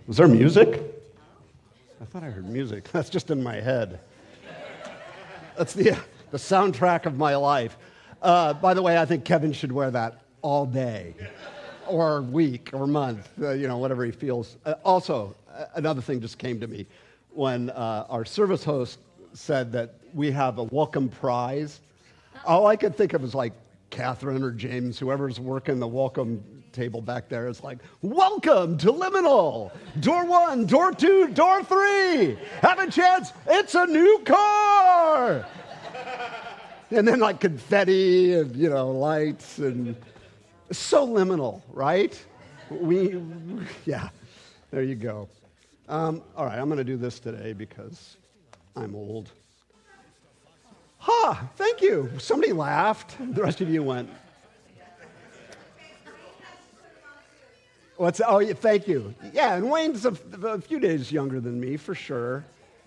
Was there music? I thought I heard music. That's just in my head. That's the soundtrack of my life. By the way, I think Kevin should wear that all day, or week, or month, whatever he feels. Also, another thing just came to me when our service host said that we have a welcome prize. All I could think of was like Catherine or James, whoever's working the welcome table back there, is like, welcome to Liminal, door 1, door 2, door 3. Have a chance, it's a new car. And then like confetti and, lights, and it's so liminal, right? Yeah, there you go. All right, I'm going to do this today because I'm old. Thank you. Somebody laughed. The rest of you went. Thank you. Yeah, and Wayne's a few days younger than me, for sure.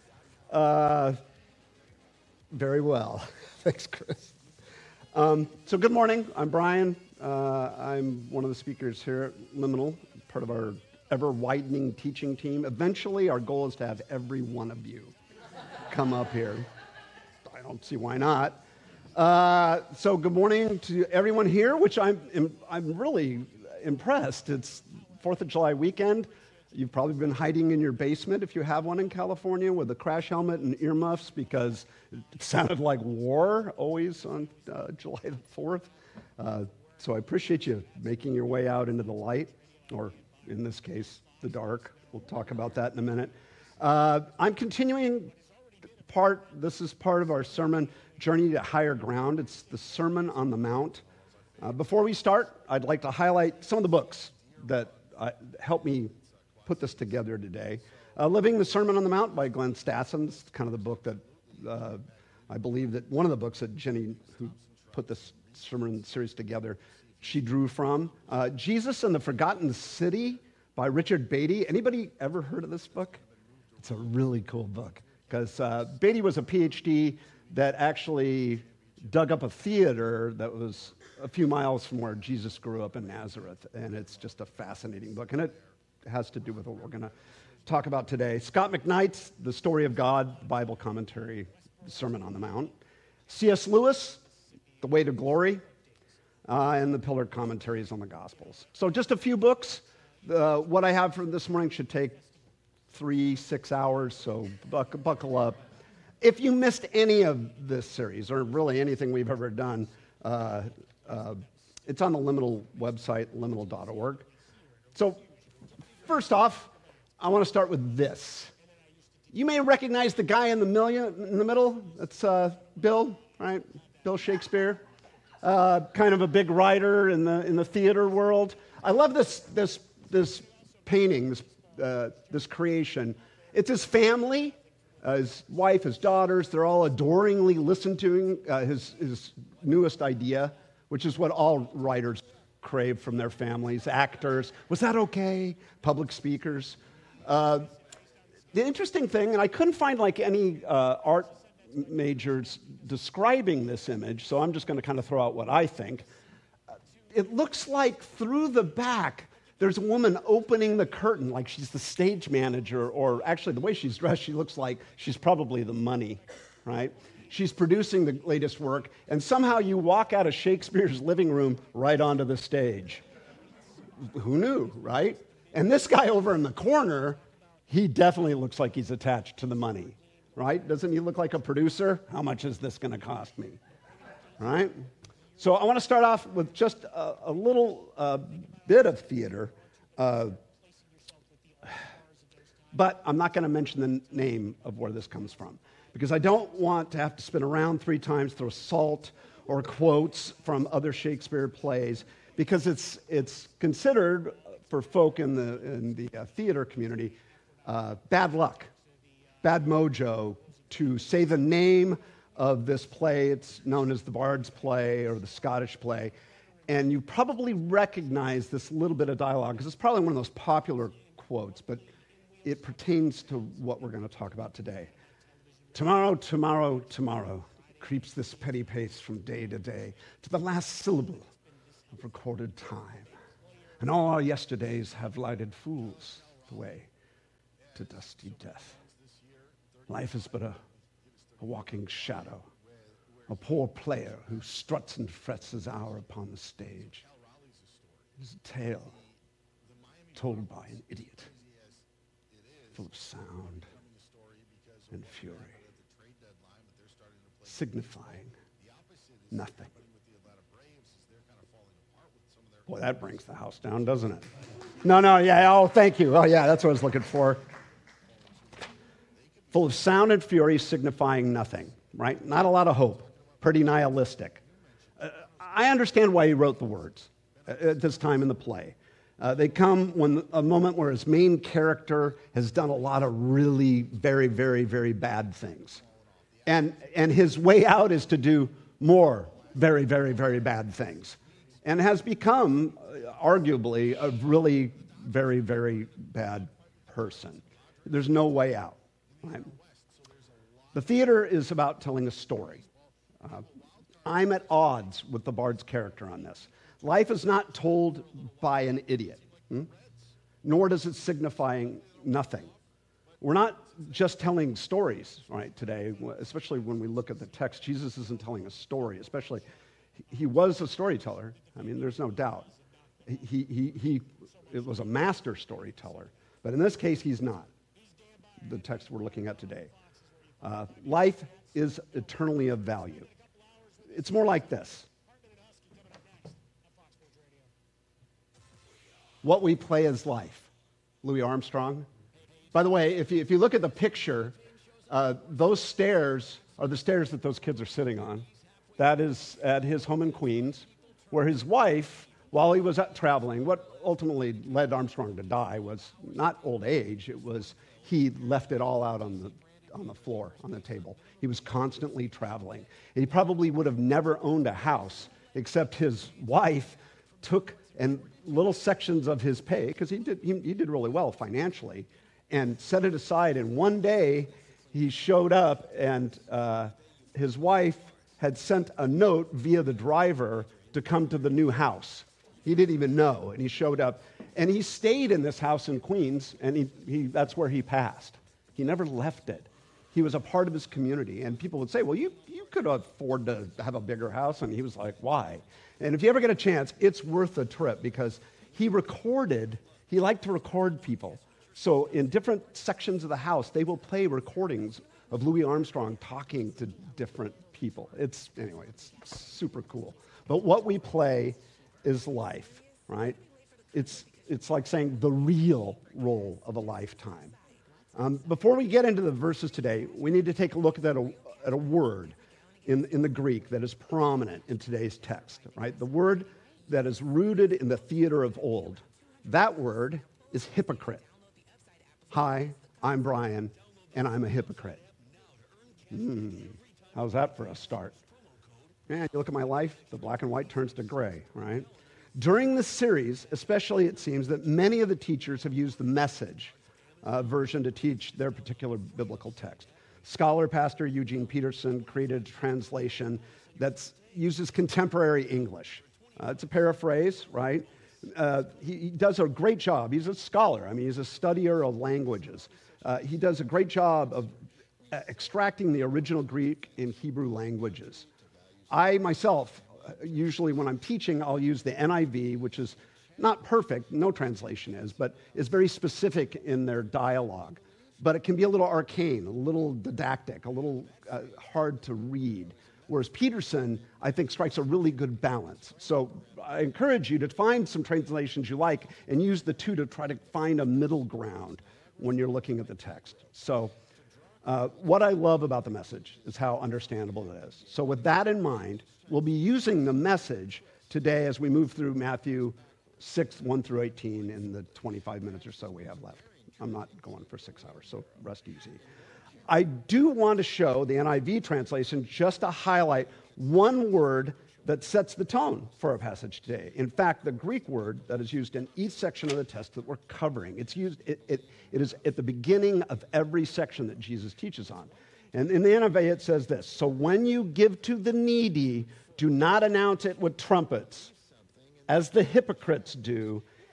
Very well. Thanks, Chris. So good morning. I'm Brian. I'm one of the speakers here at Liminal, part of our ever-widening teaching team. Eventually, our goal is to have every one of you come up here. I don't see why not. So good morning to everyone here, which I'm really impressed. It's 4th of July weekend. You've probably been hiding in your basement, if you have one in California, with a crash helmet and earmuffs because it sounded like war always on July the 4th. So I appreciate you making your way out into the light, or in this case, the dark. We'll talk about that in a minute. I'm continuing this is part of our sermon, Journey to Higher Ground. It's the Sermon on the Mount. Before we start, I'd like to highlight some of the books that helped me put this together today. Living the Sermon on the Mount by Glenn Stassen. It's kind of the book that I believe that one of the books that Jenny, who put this sermon series together, she drew from. Jesus and the Forgotten City by Richard Beatty. Anybody ever heard of this book? It's a really cool book because Beatty was a PhD that actually dug up a theater that was a few miles from where Jesus grew up in Nazareth, and it's just a fascinating book, and it has to do with what we're going to talk about today. Scott McKnight's The Story of God Bible Commentary, Sermon on the Mount. C.S. Lewis, The Way to Glory, and the Pillar Commentaries on the Gospels. So just a few books. What I have for this morning should take 3-6 hours, so buckle up. If you missed any of this series, or really anything we've ever done, it's on the Liminal website, liminal.org. So first off, I want to start with this. You may recognize the guy in the middle. That's Bill, right? Bill Shakespeare, kind of a big writer in the theater world. I love this painting, this creation. It's his family, his wife, his daughters. They're all adoringly listening to his newest idea, which is what all writers crave from their families. Actors, was that okay? Public speakers. The interesting thing, and I couldn't find any art majors describing this image, so I'm just going to kind of throw out what I think. It looks like through the back, there's a woman opening the curtain like she's the stage manager, or actually the way she's dressed, she looks like she's probably the money, right? She's producing the latest work, and somehow you walk out of Shakespeare's living room right onto the stage. Who knew, right? And this guy over in the corner, he definitely looks like he's attached to the money, right? Doesn't he look like a producer? How much is this going to cost me, right? So I want to start off with just a little bit of theater, but I'm not going to mention the name of where this comes from because I don't want to have to spin around 3 times, throw salt or quotes from other Shakespeare plays, because it's considered for folk in the theater community bad luck, bad mojo to say the name of this play. It's known as the Bard's Play or the Scottish play. And you probably recognize this little bit of dialogue because it's probably one of those popular quotes, but it pertains to what we're going to talk about today. Tomorrow, tomorrow, tomorrow creeps this petty pace from day to day to the last syllable of recorded time. And all our yesterdays have lighted fools the way. to dusty death. Life is but a walking shadow, a poor player who struts and frets his hour upon the stage. It is a tale told by an idiot, full of sound and fury, signifying nothing. Boy, that brings the house down, doesn't it? No, thank you. Oh, yeah, that's what I was looking for. Full of sound and fury, signifying nothing, right? Not a lot of hope. Pretty nihilistic. I understand why he wrote the words at this time in the play. They come when a moment where his main character has done a lot of really very, very, very bad things. And his way out is to do more very, very, very bad things. And has become, arguably, a really very, very bad person. There's no way out. Right? The theater is about telling a story. I'm at odds with the Bard's character on this. Life is not told by an idiot, nor does it signifying nothing. We're not just telling stories, right, today, especially when we look at the text. Jesus isn't telling a story, especially, he was a storyteller. I mean, there's no doubt. He was a master storyteller, but in this case, he's not. The text we're looking at today. Life is eternally of value. It's more like this. What we play is life. Louis Armstrong. By the way, if you look at the picture, those stairs are the stairs that those kids are sitting on. That is at his home in Queens, where his wife, while he was out traveling, what ultimately led Armstrong to die was not old age, it was he left it all out on the floor, on the table. He was constantly traveling. He probably would have never owned a house, except his wife took little sections of his pay, because he did really well financially, and set it aside. And one day, he showed up, and his wife had sent a note via the driver to come to the new house. He didn't even know, and he showed up. And he stayed in this house in Queens, and that's where he passed. He never left it. He was a part of his community. And people would say, well, you could afford to have a bigger house. And he was like, why? And if you ever get a chance, it's worth a trip, because he liked to record people. So in different sections of the house, they will play recordings of Louis Armstrong talking to different people. It's super cool. But what we play is life, right? It's like saying the real role of a lifetime. Before we get into the verses today, we need to take a look at a word in the Greek that is prominent in today's text, right? The word that is rooted in the theater of old. That word is hypocrite. Hi, I'm Brian, and I'm a hypocrite. How's that for a start? Man, you look at my life, the black and white turns to gray, right? During this series, especially, it seems that many of the teachers have used the Message version to teach their particular biblical text. Scholar Pastor Eugene Peterson created a translation that uses contemporary English. It's a paraphrase, right? He does a great job. He's a scholar. I mean, he's a studier of languages. He does a great job of extracting the original Greek and Hebrew languages. I myself, usually when I'm teaching, I'll use the NIV, which is not perfect, no translation is, but is very specific in their dialogue. But it can be a little arcane, a little didactic, a little hard to read. Whereas Peterson, I think, strikes a really good balance. So I encourage you to find some translations you like and use the two to try to find a middle ground when you're looking at the text. So what I love about the Message is how understandable it is. So with that in mind, we'll be using the Message today as we move through Matthew 6, 1 through 18 in the 25 minutes or so we have left. I'm not going for 6 hours, so rest easy. I do want to show the NIV translation just to highlight one word that sets the tone for our passage today. In fact, the Greek word that is used in each section of the text that we're covering, it is at the beginning of every section that Jesus teaches on. And in the NIV, it says this: so when you give to the needy, do not announce it with trumpets, as the hypocrites do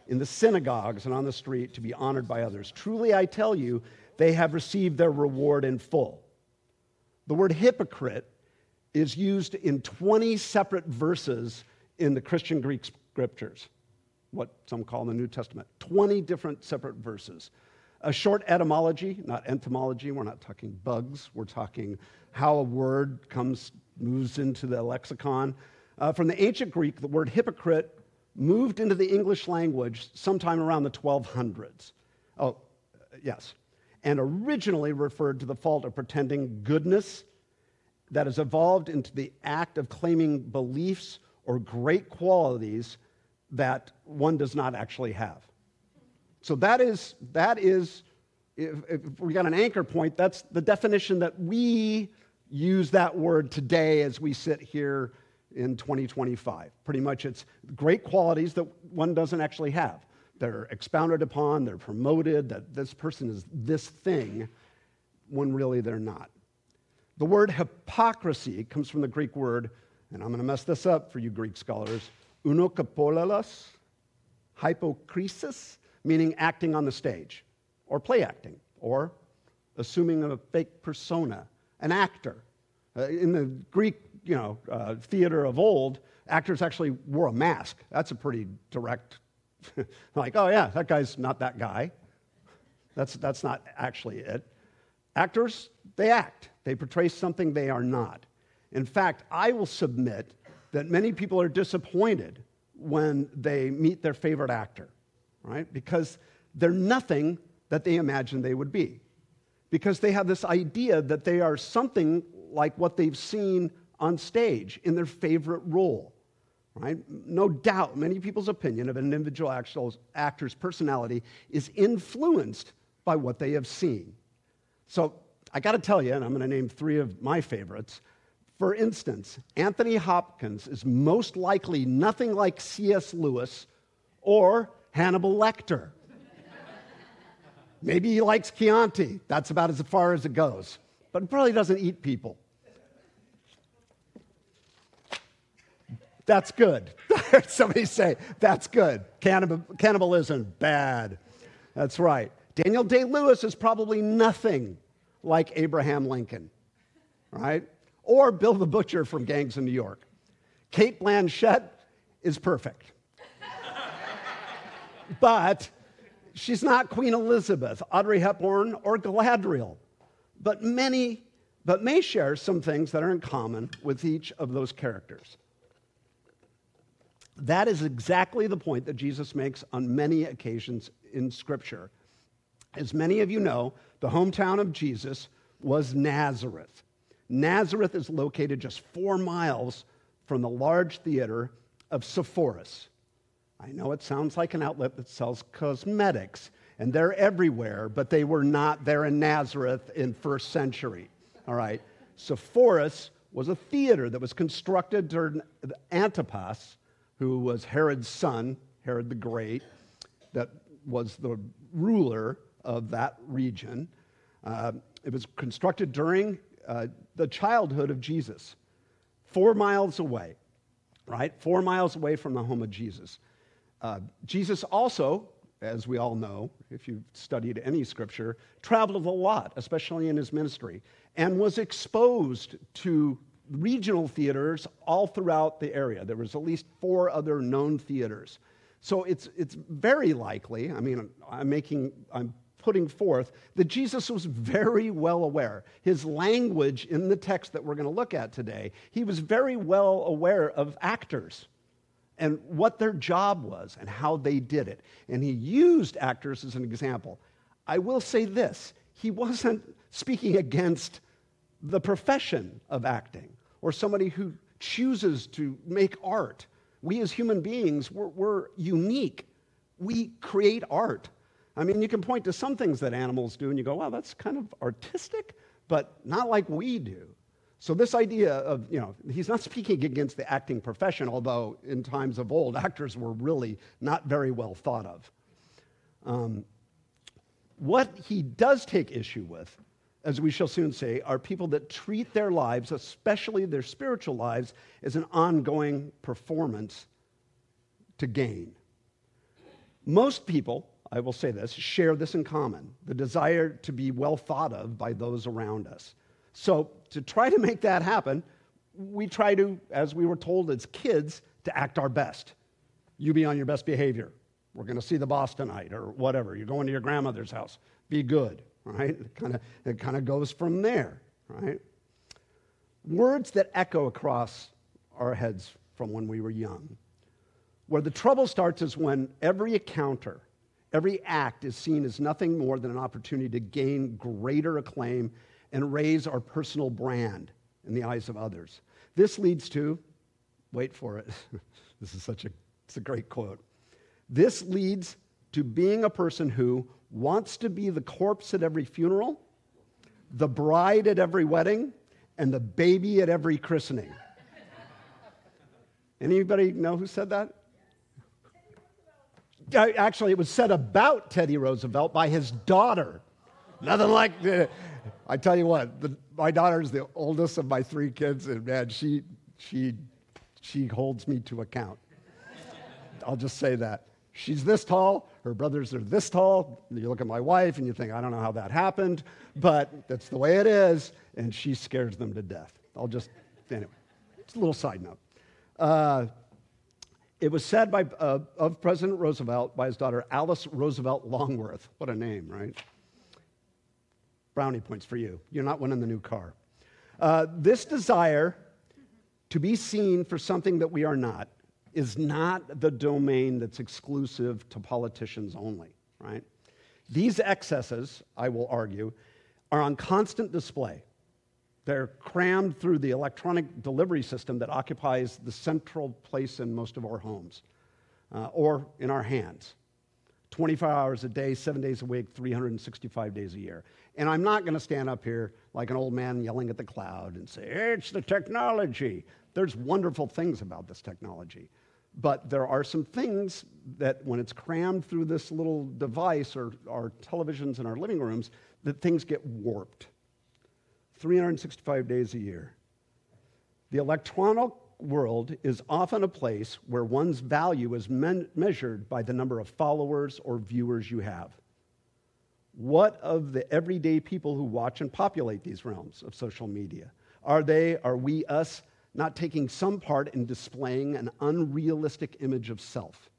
in the synagogues and on the street to be honored by others. Truly, I tell you, they have received their reward in full. The word hypocrite is used in 20 separate verses in the Christian Greek scriptures, what some call the New Testament. 20 different separate verses. A short etymology, not entomology, we're not talking bugs, we're talking how a word moves into the lexicon. From the ancient Greek, the word hypocrite moved into the English language sometime around the 1200s. Oh, yes. And originally referred to the fault of pretending goodness that has evolved into the act of claiming beliefs or great qualities that one does not actually have. So that is, if we got an anchor point, that's the definition that we use that word today as we sit here in 2025. Pretty much it's great qualities that one doesn't actually have. They're expounded upon, they're promoted, that this person is this thing, when really they're not. The word hypocrisy comes from the Greek word, and I'm going to mess this up for you Greek scholars, unokapolalos, hypokrisis, meaning acting on the stage, or play acting, or assuming a fake persona, an actor. In the Greek, theater of old, actors actually wore a mask. That's a pretty direct, like, oh yeah, that guy's not that guy. That's not actually it. Actors, they act. They portray something they are not. In fact, I will submit that many people are disappointed when they meet their favorite actor, right? Because they're nothing that they imagine they would be. Because they have this idea that they are something like what they've seen on stage in their favorite role, right? No doubt, many people's opinion of an individual actor's personality is influenced by what they have seen. So I got to tell you, and I'm going to name three of my favorites. For instance, Anthony Hopkins is most likely nothing like C.S. Lewis or Hannibal Lecter. Maybe he likes Chianti. That's about as far as it goes. But he probably doesn't eat people. That's good. Somebody say, that's good. Cannibalism, bad. That's right. Daniel Day-Lewis is probably nothing like Abraham Lincoln, right? Or Bill the Butcher from Gangs of New York. Cate Blanchett is perfect. But she's not Queen Elizabeth, Audrey Hepburn, or Galadriel. But may share some things that are in common with each of those characters. That is exactly the point that Jesus makes on many occasions in Scripture. As many of you know, the hometown of Jesus was Nazareth. Nazareth is located just 4 miles from the large theater of Sepphoris. I know it sounds like an outlet that sells cosmetics, and they're everywhere, but they were not there in Nazareth in first century. All right? Sepphoris was a theater that was constructed during Antipas, who was Herod's son, Herod the Great, that was the ruler of that region. It was constructed during the childhood of Jesus, 4 miles away, right? 4 miles away from the home of Jesus. Jesus also, as we all know, if you've studied any scripture, traveled a lot, especially in his ministry, and was exposed to regional theaters all throughout the area. There was at least 4 other known theaters. So it's very likely, I'm putting forth that Jesus was very well aware. His language in the text that we're going to look at today, he was very well aware of actors and what their job was and how they did it. And he used actors as an example. I will say this, he wasn't speaking against the profession of acting or somebody who chooses to make art. We as human beings, we're unique. We create art. I mean, you can point to some things that animals do and you go, wow, that's kind of artistic, but not like we do. So this idea of, he's not speaking against the acting profession, although in times of old, actors were really not very well thought of. What he does take issue with, as we shall soon say, are people that treat their lives, especially their spiritual lives, as an ongoing performance to gain. Most people, I will say this, share this in common, the desire to be well thought of by those around us. So to try to make that happen, we try to, as we were told as kids, to act our best. You be on your best behavior. We're going to see the boss tonight or whatever. You're going to your grandmother's house. Be good, right? It kind of goes from there, right? Words that echo across our heads from when we were young. Where the trouble starts is when every encounter, every act is seen as nothing more than an opportunity to gain greater acclaim and raise our personal brand in the eyes of others. This leads to, wait for it, it's a great quote. This leads to being a person who wants to be the corpse at every funeral, the bride at every wedding, and the baby at every christening. Anybody know who said that? Actually, it was said about Teddy Roosevelt by his daughter. Nothing like, I tell you what, my daughter's the oldest of my 3 kids, and man, she holds me to account. I'll just say that. She's this tall, her brothers are this tall. You look at my wife and you think, I don't know how that happened, but that's the way it is, and she scares them to death. Anyway, it's a little side note. It was said of President Roosevelt by his daughter, Alice Roosevelt Longworth. What a name, right? Brownie points for you. You're not winning the new car. This desire to be seen for something that we are not is not the domain that's exclusive to politicians only, right? These excesses, I will argue, are on constant display. They're crammed through the electronic delivery system that occupies the central place in most of our homes or in our hands. 24 hours a day, 7 days a week, 365 days a year. And I'm not going to stand up here like an old man yelling at the cloud and say, it's the technology. There's wonderful things about this technology. But there are some things that when it's crammed through this little device or our televisions in our living rooms, that things get warped. 365 days a year. The electronic world is often a place where one's value is measured by the number of followers or viewers you have. What of the everyday people who watch and populate these realms of social media? Are we, us, not taking some part in displaying an unrealistic image of self?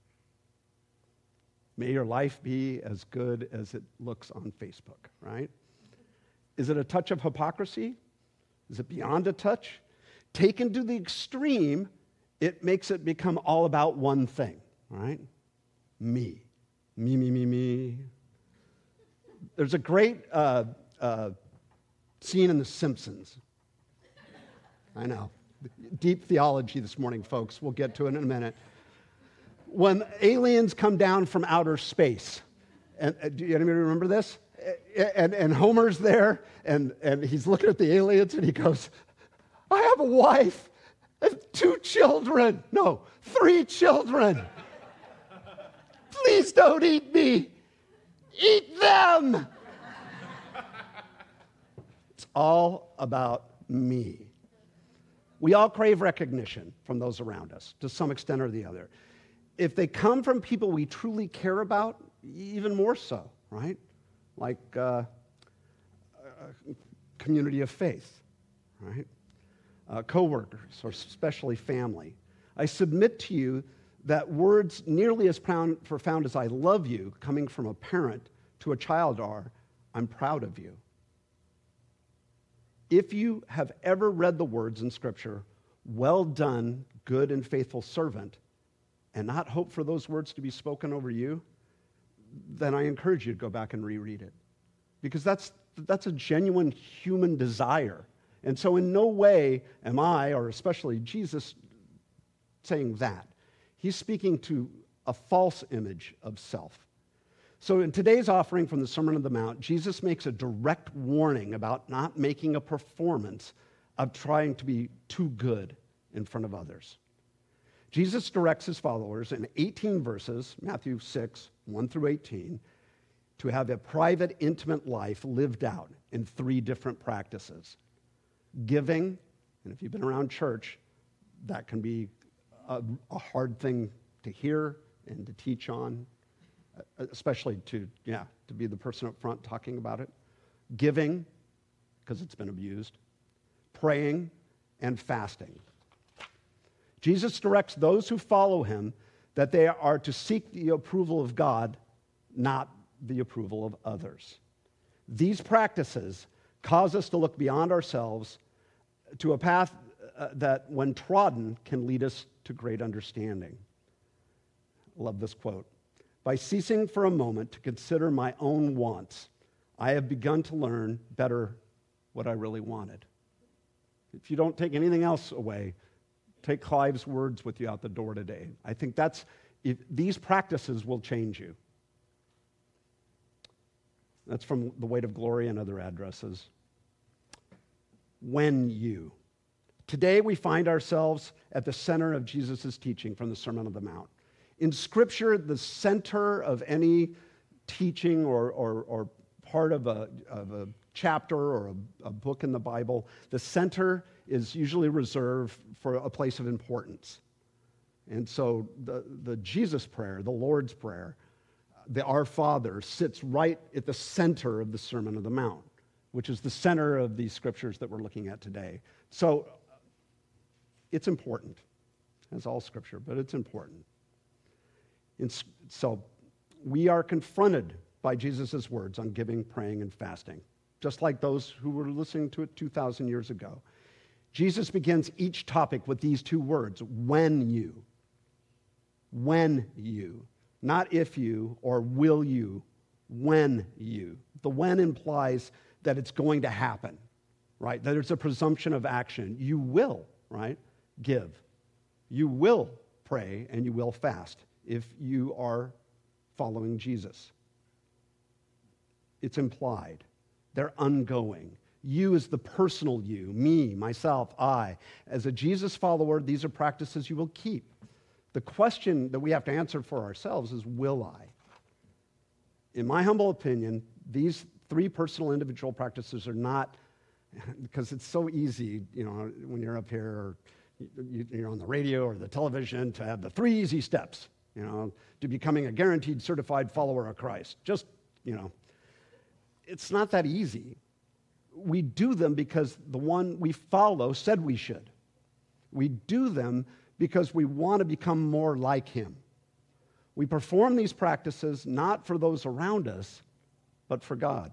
May your life be as good as it looks on Facebook, right? Is it a touch of hypocrisy? Is it beyond a touch? Taken to the extreme, it makes it become all about one thing, right? Me. Me, me, me, me. There's a great scene in The Simpsons. I know. Deep theology this morning, folks. We'll get to it in a minute. When aliens come down from outer space, and do anybody remember this? And Homer's there, and he's looking at the aliens, and he goes, I have a wife and 2 children. No, 3 children. Please don't eat me. Eat them. It's all about me. We all crave recognition from those around us, to some extent or the other. If they come from people we truly care about, even more so, right? Like a community of faith, right? Co-workers, or especially family. I submit to you that words nearly as profound as I love you, coming from a parent to a child, are, I'm proud of you. If you have ever read the words in Scripture, well done, good and faithful servant, and not hope for those words to be spoken over you, then I encourage you to go back and reread it. Because that's a genuine human desire. And so in no way am I, or especially Jesus, saying that. He's speaking to a false image of self. So in today's offering from the Sermon on the Mount, Jesus makes a direct warning about not making a performance of trying to be too good in front of others. Jesus directs his followers in 18 verses, Matthew 6, 1 through 18, to have a private, intimate life lived out in 3 different practices. Giving, and if you've been around church, that can be a hard thing to hear and to teach on. especially to be the person up front talking about it. Giving, because it's been abused. Praying, and fasting. Jesus directs those who follow him that they are to seek the approval of God, not the approval of others. These practices cause us to look beyond ourselves to a path that, when trodden, can lead us to great understanding. I love this quote. By ceasing for a moment to consider my own wants, I have begun to learn better what I really wanted. If you don't take anything else away, take Clive's words with you out the door today. I think these practices will change you. That's from The Weight of Glory and other addresses. When you. Today we find ourselves at the center of Jesus' teaching from the Sermon on the Mount. In Scripture, the center of any teaching or part of a chapter or a book in the Bible, the center is usually reserved for a place of importance. And so the Jesus prayer, the Lord's Prayer, the Our Father, sits right at the center of the Sermon on the Mount, which is the center of these scriptures that we're looking at today. So it's important, as all scripture, but it's important. So we are confronted by Jesus' words on giving, praying, and fasting, just like those who were listening to it 2,000 years ago. Jesus begins each topic with these two words, when you. When you. Not if you or will you, when you. The when implies that it's going to happen, right? That there's a presumption of action. You will, right, give. You will pray and you will fast if you are following Jesus. It's implied. They're ongoing. You is the personal you, me, myself, I. As a Jesus follower, these are practices you will keep. The question that we have to answer for ourselves is, will I? In my humble opinion, these three personal individual practices are not, because it's so easy, when you're up here or you're on the radio or the television to have the 3 easy steps, to becoming a guaranteed certified follower of Christ. Just, it's not that easy. We do them because the one we follow said we should. We do them because we want to become more like him. We perform these practices not for those around us, but for God.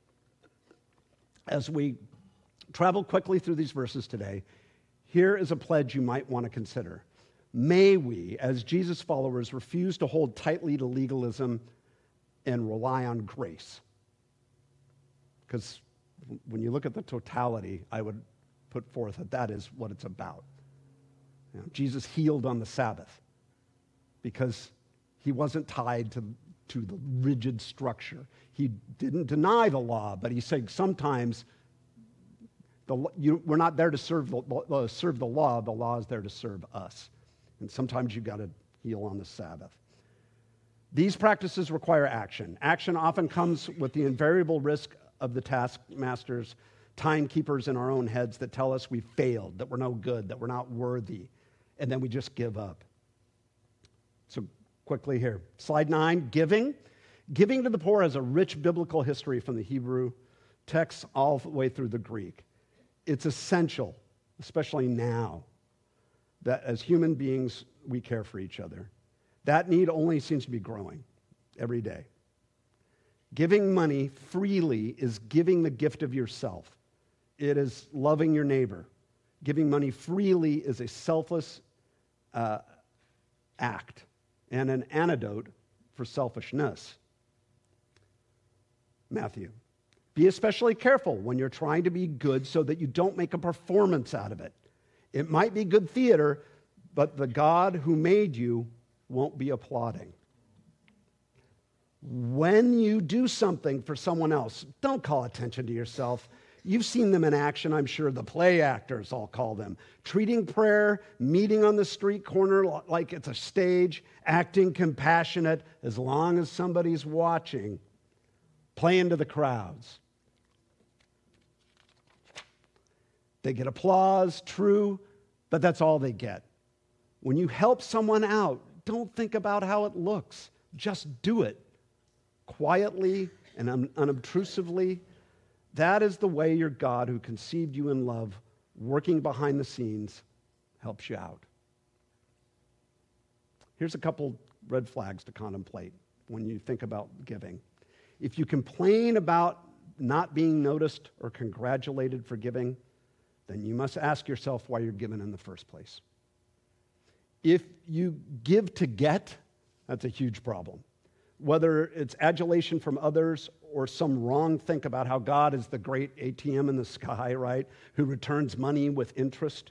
As we travel quickly through these verses today, here is a pledge you might want to consider. May we, as Jesus followers, refuse to hold tightly to legalism and rely on grace. Because when you look at the totality, I would put forth that is what it's about. Jesus healed on the Sabbath because he wasn't tied to the rigid structure. He didn't deny the law, but he said sometimes we're not there to serve the law. The law is there to serve us. And sometimes you've got to heal on the Sabbath. These practices require action. Action often comes with the invariable risk of the taskmasters, timekeepers in our own heads that tell us we failed, that we're no good, that we're not worthy, and then we just give up. So quickly here, slide 9, giving. Giving to the poor has a rich biblical history from the Hebrew text all the way through the Greek. It's essential, especially now, that as human beings, we care for each other. That need only seems to be growing every day. Giving money freely is giving the gift of yourself. It is loving your neighbor. Giving money freely is a selfless act and an antidote for selfishness. Matthew, be especially careful when you're trying to be good so that you don't make a performance out of it. It might be good theater, but the God who made you won't be applauding. When you do something for someone else, don't call attention to yourself. You've seen them in action, I'm sure. The play actors, I'll call them. Treating prayer, meeting on the street corner like it's a stage, acting compassionate as long as somebody's watching, playing to the crowds. They get applause, true, but that's all they get. When you help someone out, don't think about how it looks. Just do it. quietly and unobtrusively. That is the way your God, who conceived you in love, working behind the scenes, helps you out. Here's a couple red flags to contemplate when you think about giving. If you complain about not being noticed or congratulated for giving, then you must ask yourself why you're giving in the first place. If you give to get, that's a huge problem. Whether it's adulation from others or some wrong think about how God is the great ATM in the sky, right, who returns money with interest.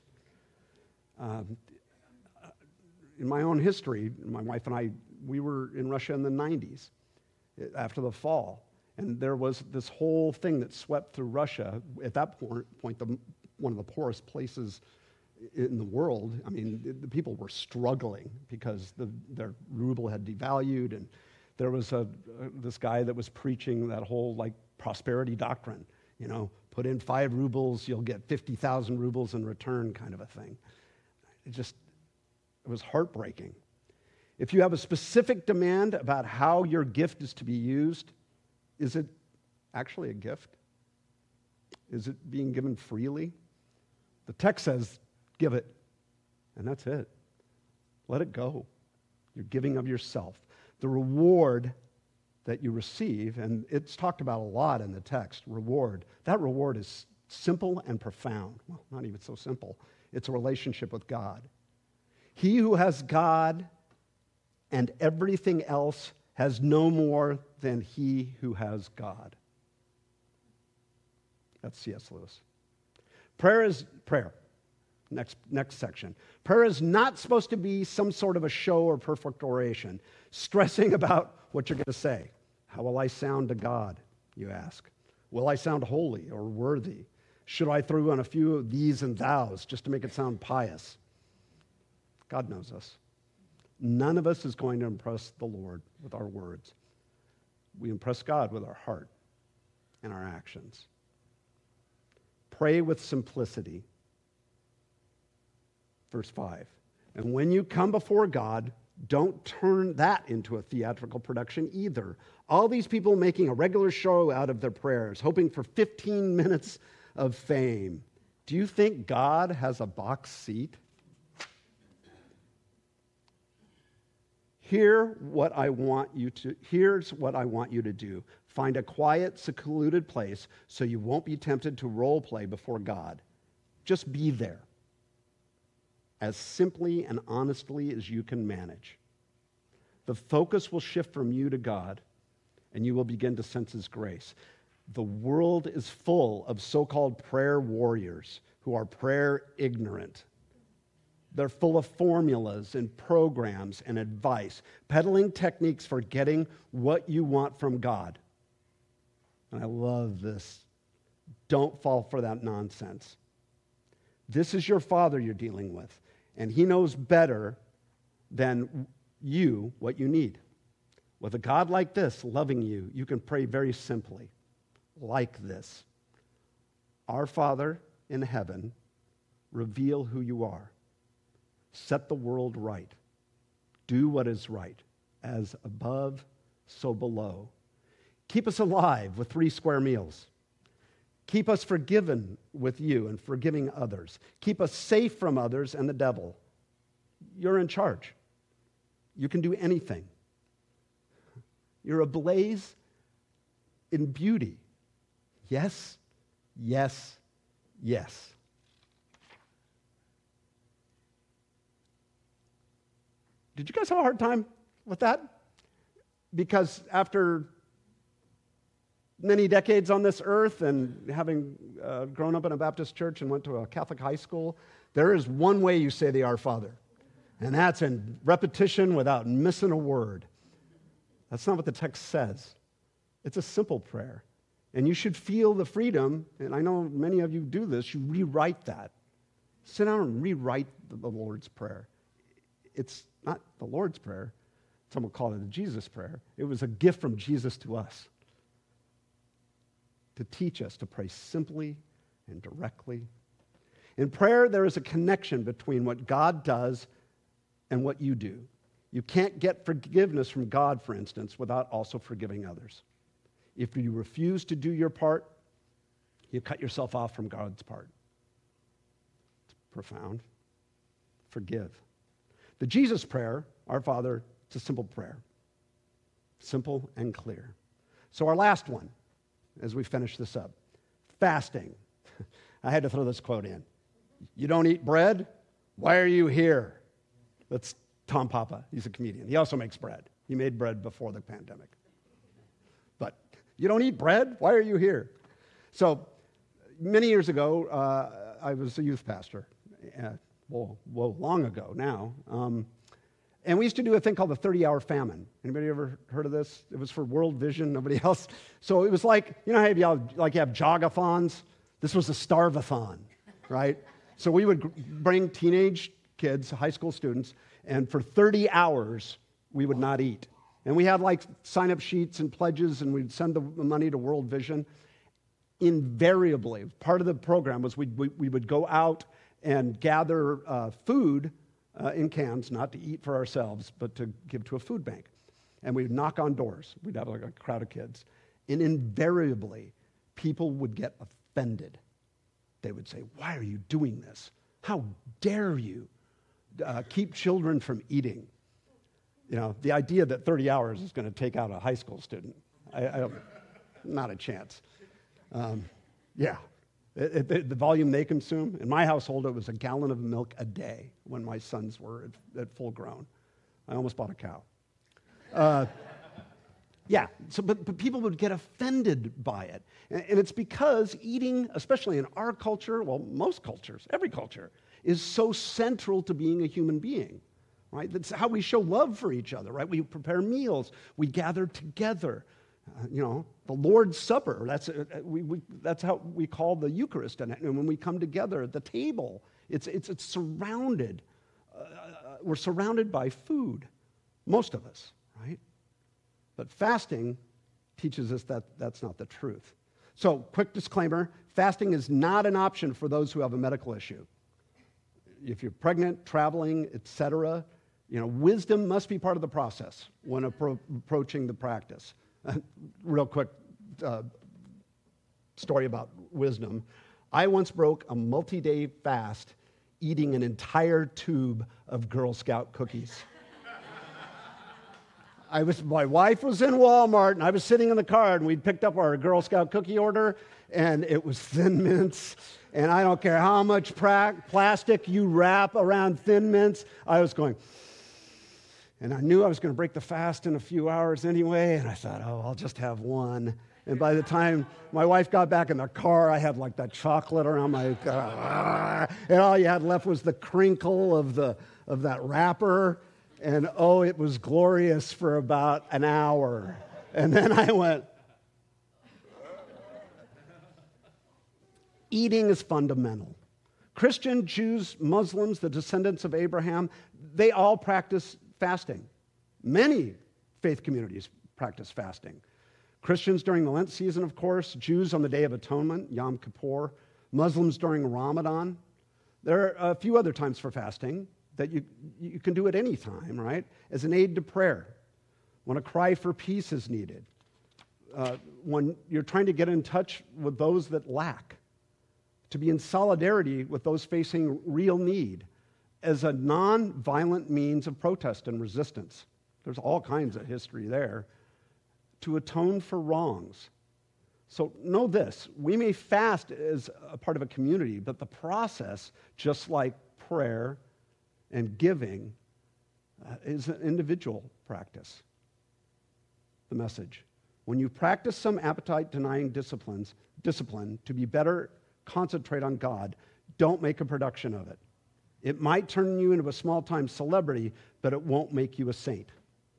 In my own history, my wife and I, we were in Russia in the 90s after the fall. And there was this whole thing that swept through Russia. At that point, one of the poorest places in the world. I mean, the people were struggling because their ruble had devalued, and there was this guy that was preaching that whole like prosperity doctrine. You know, put in 5 rubles, you'll get 50,000 rubles in return, kind of a thing. It was heartbreaking. If you have a specific demand about how your gift is to be used, is it actually a gift? Is it being given freely? The text says, give it, and that's it. Let it go. You're giving of yourself. The reward that you receive, and it's talked about a lot in the text, reward. That reward is simple and profound. Well, not even so simple. It's a relationship with God. He who has God and everything else has no more than he who has God. That's C.S. Lewis. Prayer. Next section. Prayer is not supposed to be some sort of a show or perfect oration, stressing about what you're going to say. How will I sound to God, you ask? Will I sound holy or worthy? Should I throw in a few of these and thous just to make it sound pious? God knows us. None of us is going to impress the Lord with our words. We impress God with our heart and our actions. Pray with simplicity. Verse 5. And when you come before God, don't turn that into a theatrical production either. All these people making a regular show out of their prayers, hoping for 15 minutes of fame. Do you think God has a box seat? Here's what I want you to do. Find a quiet, secluded place so you won't be tempted to role play before God. Just be there, as simply and honestly as you can manage. The focus will shift from you to God, and you will begin to sense His grace. The world is full of so-called prayer warriors who are prayer ignorant. They're full of formulas and programs and advice, peddling techniques for getting what you want from God. And I love this. Don't fall for that nonsense. This is your Father you're dealing with, and He knows better than you what you need. With a God like this loving you, you can pray very simply, like this. Our Father in heaven, reveal who you are. Set the world right. Do what is right, as above, so below. Keep us alive with 3 square meals. Keep us forgiven with you and forgiving others. Keep us safe from others and the devil. You're in charge. You can do anything. You're ablaze in beauty. Yes, yes, yes. Did you guys have a hard time with that? Because after many decades on this earth and having grown up in a Baptist church and went to a Catholic high school, there is one way you say the Our Father, and that's in repetition without missing a word. That's not what the text says. It's a simple prayer, and you should feel the freedom, and I know many of you do this, you rewrite that. Sit down and rewrite the Lord's Prayer. It's not the Lord's Prayer. Some will call it the Jesus Prayer. It was a gift from Jesus to us to teach us to pray simply and directly. In prayer, there is a connection between what God does and what you do. You can't get forgiveness from God, for instance, without also forgiving others. If you refuse to do your part, you cut yourself off from God's part. It's profound. Forgive. The Jesus prayer, Our Father, it's a simple prayer. Simple and clear. So our last one, as we finish this up, fasting. I had to throw this quote in. You don't eat bread? Why are you here? That's Tom Papa. He's a comedian. He also makes bread. He made bread before the pandemic. But you don't eat bread? Why are you here? So many years ago, I was a youth pastor. Long ago now. And we used to do a thing called the 30-hour famine. Anybody ever heard of this? It was for World Vision, nobody else. So it was like, you know how you have jogathons? This was a starvathon, right? So we would bring teenage kids, high school students, and for 30 hours, we would not eat. And we had like sign-up sheets and pledges, and we'd send the money to World Vision. Invariably, part of the program was we would go out and gather food in cans, not to eat for ourselves, but to give to a food bank. And we'd knock on doors. We'd have like a crowd of kids. And invariably, people would get offended. They would say, why are you doing this? How dare you keep children from eating? You know, the idea that 30 hours is going to take out a high school student, not a chance. The volume they consume, in my household, it was a gallon of milk a day when my sons were at full grown. I almost bought a cow. But people would get offended by it. And it's because eating, especially in our culture, well, most cultures, every culture, is so central to being a human being, right? That's how we show love for each other, right? We prepare meals. We gather together. The Lord's Supper, that's how we call the Eucharist. And when we come together at the table, it's surrounded. We're surrounded by food, most of us, right? But fasting teaches us that that's not the truth. So, quick disclaimer, fasting is not an option for those who have a medical issue. If you're pregnant, traveling, etc., wisdom must be part of the process when approaching the practice. Real quick story about wisdom. I once broke a multi-day fast eating an entire tube of Girl Scout cookies. My wife was in Walmart, and I was sitting in the car, and we'd picked up our Girl Scout cookie order, and it was Thin Mints, and I don't care how much plastic you wrap around Thin Mints, I was going... And I knew I was going to break the fast in a few hours anyway, and I thought, I'll just have one. And by the time my wife got back in the car, I had like that chocolate around my, and all you had left was the crinkle of that wrapper. And it was glorious for about an hour. And then I went, eating is fundamental. Christian, Jews, Muslims, the descendants of Abraham, they all practice fasting. Many faith communities practice fasting. Christians during the Lent season, of course, Jews on the Day of Atonement, Yom Kippur, Muslims during Ramadan. There are a few other times for fasting that you can do at any time, right? As an aid to prayer, when a cry for peace is needed, when you're trying to get in touch with those that lack, to be in solidarity with those facing real need, as a non-violent means of protest and resistance. There's all kinds of history there. To atone for wrongs. So know this, we may fast as a part of a community, but the process, just like prayer and giving, is an individual practice. The message. When you practice some appetite-denying discipline to be better concentrate on God, don't make a production of it. It might turn you into a small-time celebrity, but it won't make you a saint.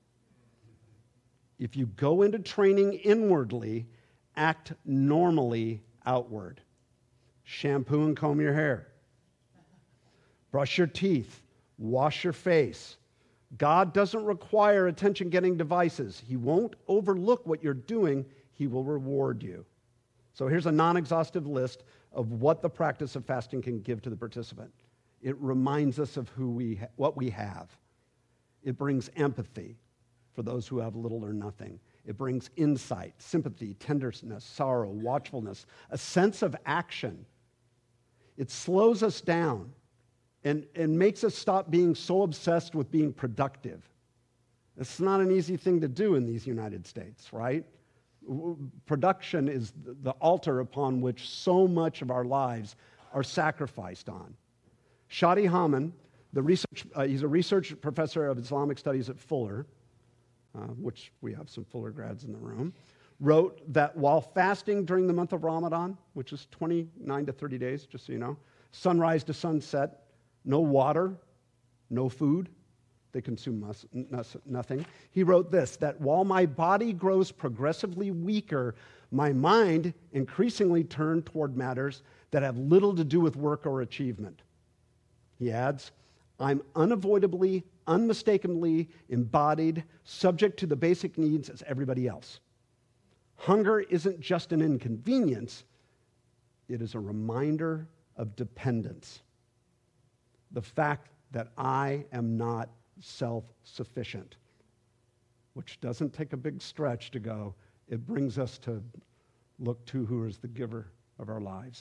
If you go into training inwardly, act normally outward. Shampoo and comb your hair. Brush your teeth. Wash your face. God doesn't require attention-getting devices. He won't overlook what you're doing. He will reward you. So here's a non-exhaustive list of what the practice of fasting can give to the participant. It reminds us of what we have. It brings empathy for those who have little or nothing. It brings insight, sympathy, tenderness, sorrow, watchfulness, a sense of action. It slows us down and makes us stop being so obsessed with being productive. It's not an easy thing to do in these United States, right? Production is the altar upon which so much of our lives are sacrificed on. Shadi Haman, he's a research professor of Islamic studies at Fuller, which we have some Fuller grads in the room, wrote that while fasting during the month of Ramadan, which is 29 to 30 days, just so you know, sunrise to sunset, no water, no food, they consume nothing. He wrote this, that while my body grows progressively weaker, my mind increasingly turned toward matters that have little to do with work or achievement. He adds, I'm unavoidably, unmistakably embodied, subject to the basic needs as everybody else. Hunger isn't just an inconvenience, it is a reminder of dependence. The fact that I am not self-sufficient, which doesn't take a big stretch to go, it brings us to look to who is the giver of our lives.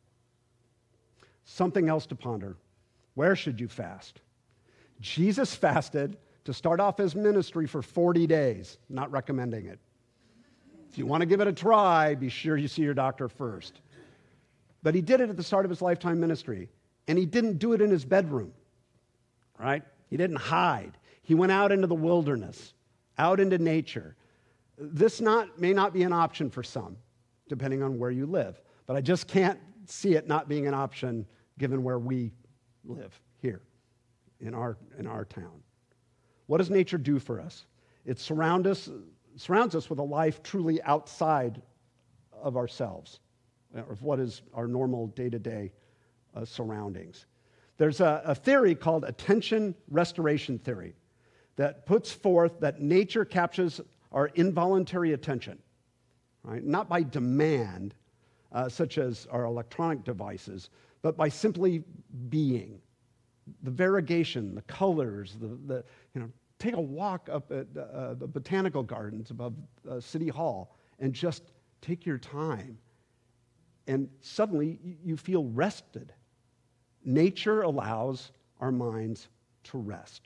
Something else to ponder. Where should you fast? Jesus fasted to start off his ministry for 40 days, not recommending it. If you want to give it a try, be sure you see your doctor first. But he did it at the start of his lifetime ministry, and he didn't do it in his bedroom, right? He didn't hide. He went out into the wilderness, out into nature. This may not be an option for some, depending on where you live, but I just can't see it not being an option given where we live here in our town. What does nature do for us? It surrounds us with a life truly outside of ourselves, of what is our normal day-to-day surroundings. There's a theory called attention restoration theory that puts forth that nature captures our involuntary attention, right? Not by demand, such as our electronic devices, but by simply being. The variegation, the colors, take a walk up at the botanical gardens above City Hall and just take your time. And suddenly you feel rested. Nature allows our minds to rest.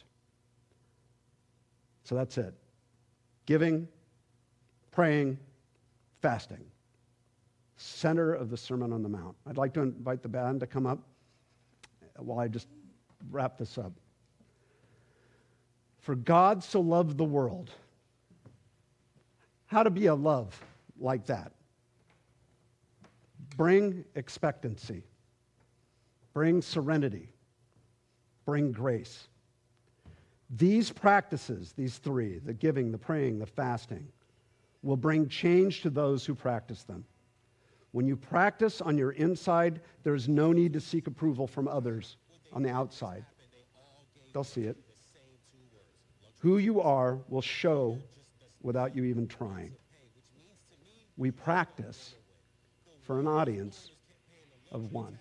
So that's it. Giving, praying, fasting. Center of the Sermon on the Mount. I'd like to invite the band to come up while I just wrap this up. For God so loved the world. How to be a love like that? Bring expectancy. Bring serenity. Bring grace. These practices, these three, the giving, the praying, the fasting, will bring change to those who practice them. When you practice on your inside, there is no need to seek approval from others on the outside. They'll see it. Who you are will show without you even trying. We practice for an audience of one.